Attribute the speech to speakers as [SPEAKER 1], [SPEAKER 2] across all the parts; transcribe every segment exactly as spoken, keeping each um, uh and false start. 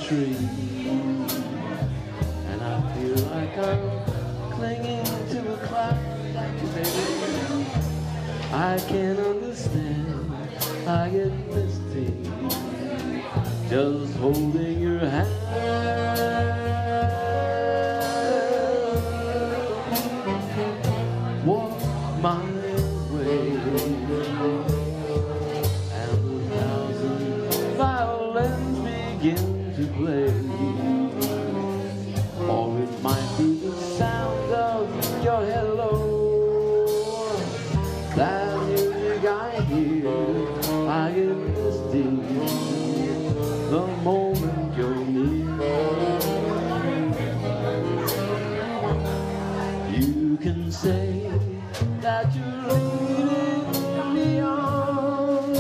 [SPEAKER 1] tree, and I feel like I'm clinging to a cloud. Baby, I can't understand. I get misty just holding your hand. Walk my way, and a thousand violins begin to play. Or it might be the sound of your hello. That music I hear, I get misty the moment you're near. You can say that you're leading me on,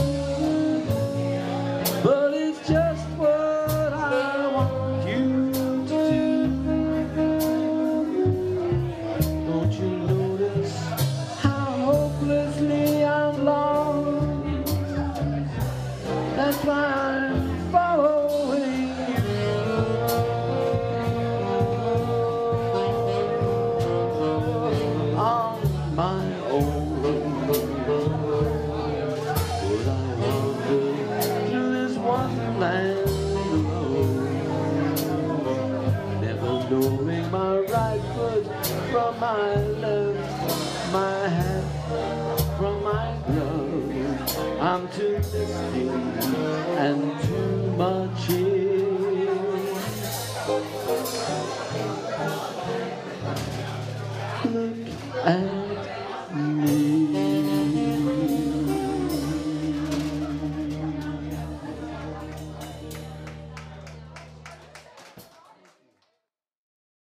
[SPEAKER 1] but it's just what I want you to do. Don't you notice how hopelessly I'm lost? That's why I'm following you on my own. Would I wander through this wonderland alone, never knowing my right foot from my left, my hat from my glove? I'm too misty and too much here. Look at me.